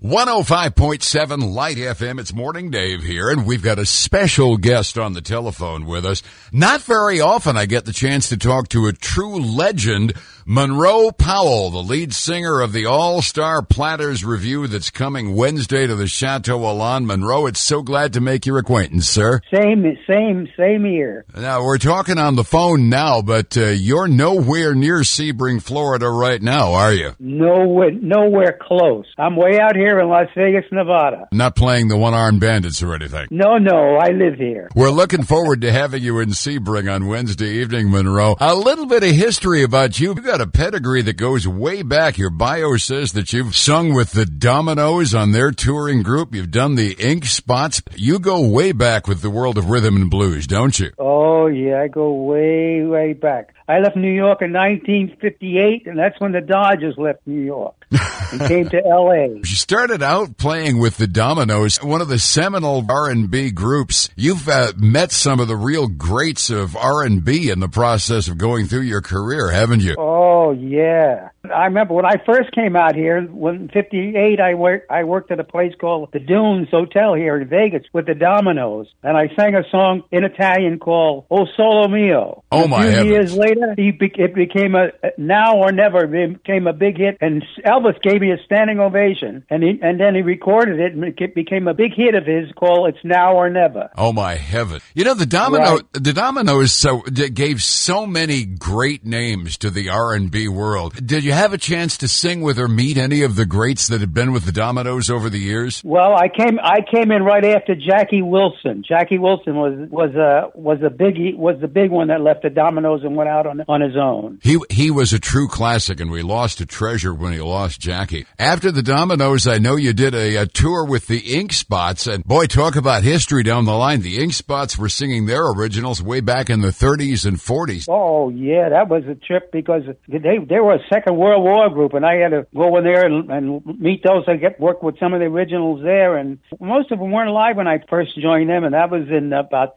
105.7 Light FM. It's Morning Dave here, and we've got a special guest on the telephone with us. Not very often I get the chance to talk to a true legend, Monroe Powell, the lead singer of the All-Star Platters Revue that's coming Wednesday to the Chateau Alon. Monroe, it's so glad to make your acquaintance, sir. Same here. Now, we're talking on the phone now, but you're nowhere near Sebring, Florida right now, are you? Nowhere close. I'm way out here in Las Vegas, Nevada. Not playing the One-Armed Bandits or anything? No, I live here. We're looking forward to having you in Sebring on Wednesday evening, Monroe. A little bit of history about you. You've got a pedigree that goes way back. Your bio says that you've sung with the Dominoes on their touring group. You've done the Ink Spots. You go way back with the world of rhythm and blues, don't you? Oh, yeah, I go way, way back. I left New York in 1958, and that's when the Dodgers left New York and came to L.A. You started out playing with the Dominoes, one of the seminal R&B groups. You've met some of the real greats of R&B in the process of going through your career, haven't you? Oh, yeah. I remember when I first came out here, in 58, I worked at a place called the Dunes Hotel here in Vegas with the Dominoes, and I sang a song in Italian called O Solo Mio. Oh, my heavens. A few years later, it became a Now or Never became a big hit, and Elvis gave me a standing ovation, and then he recorded it, and it became a big hit of his called It's Now or Never. Oh, my heaven. You know, the Dominoes gave so many great names to the R&B world. Did you have a chance to sing with or meet any of the greats that had been with the Dominoes over the years? Well, I came in right after Jackie Wilson. Jackie Wilson was the big one that left the Dominoes and went out on his own. He was a true classic, and we lost a treasure when he lost Jackie. After the Dominoes, I know you did a tour with the Ink Spots, and boy, talk about history down the line. The Ink Spots were singing their originals way back in the 30s and 40s. Oh, yeah, that was a trip because they were a Second World War group, and I had to go in there and meet those. I work with some of the originals there, and most of them weren't alive when I first joined them, and that was in about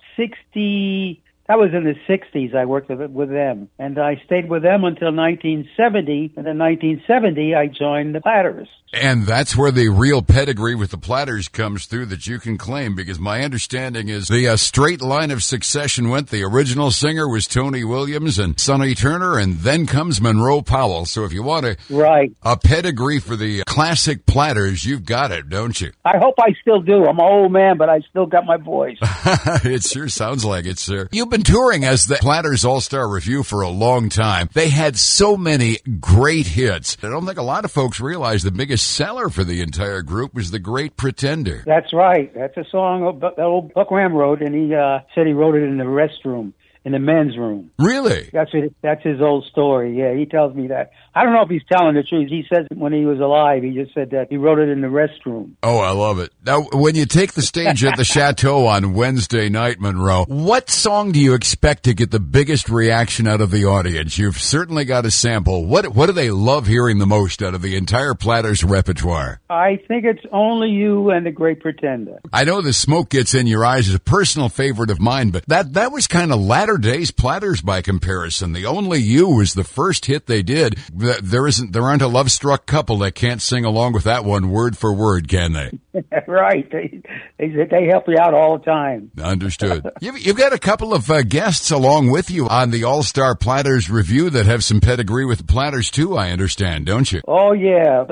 60... That was in the 60s I worked with them, and I stayed with them until 1970, and in 1970 I joined the Platters. And that's where the real pedigree with the Platters comes through that you can claim, because my understanding is the straight line of succession went. The original singer was Tony Williams and Sonny Turner, and then comes Monroe Powell. So if you want a pedigree for the classic Platters, you've got it, don't you? I hope I still do. I'm an old man, but I still got my voice. It sure sounds like it, sir. You've been touring as the Platters All-Star Revue for a long time. They had so many great hits. I don't think a lot of folks realize the biggest seller for the entire group was The Great Pretender. That's right. That's a song that old Buck Ram wrote, and he said he wrote it in the restroom, in the men's room. Really? That's his old story. Yeah, he tells me that. I don't know if he's telling the truth. He says when he was alive, he just said that he wrote it in the restroom. Oh, I love it. Now, when you take the stage at the Chateau on Wednesday night, Monroe, what song do you expect to get the biggest reaction out of the audience? You've certainly got a sample. What do they love hearing the most out of the entire Platters repertoire? I think it's Only You and The Great Pretender. I know The Smoke Gets in Your Eyes is a personal favorite of mine, but that was kind of latter days Platters by comparison. The Only You was the first hit they did. There aren't a love-struck couple that can't sing along with that one word for word, can they? Right. They help you out all the time. Understood. You've got a couple of guests along with you on the All-Star Platters Revue that have some pedigree with the Platters too, I understand, don't you? Oh, yeah.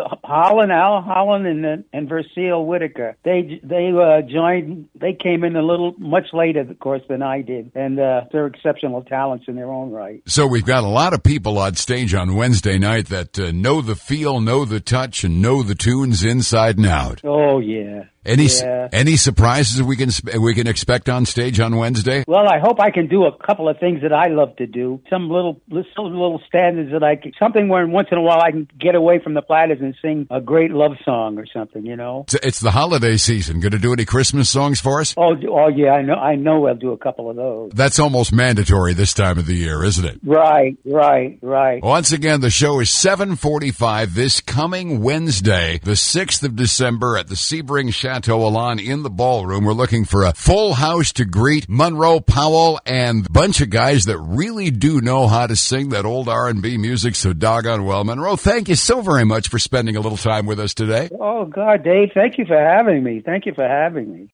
Al Holland and Versailles Whitaker. They joined. They came in much later, of course, than I did, and they're exceptional talents in their own right. So we've got a lot of people on stage on Wednesday night that know the feel, know the touch, and know the tunes inside and out. Oh, yeah. Any surprises we can expect on stage on Wednesday? Well, I hope I can do a couple of things that I love to do. Some little standards that something where once in a while I can get away from the Platters and sing a great love song or something, you know. It's the holiday season. Going to do any Christmas songs for us? Oh yeah, I know I'll do a couple of those. That's almost mandatory this time of the year, isn't it? Right. Once again, the show is 7:45 this coming Wednesday, the 6th of December at the Sebring Chateau Chateau Elan in the ballroom. We're looking for a full house to greet Monroe Powell and a bunch of guys that really do know how to sing that old R&B music so doggone well. Monroe, thank you so very much for spending a little time with us today. Oh, God, Dave, thank you for having me. Thank you for having me.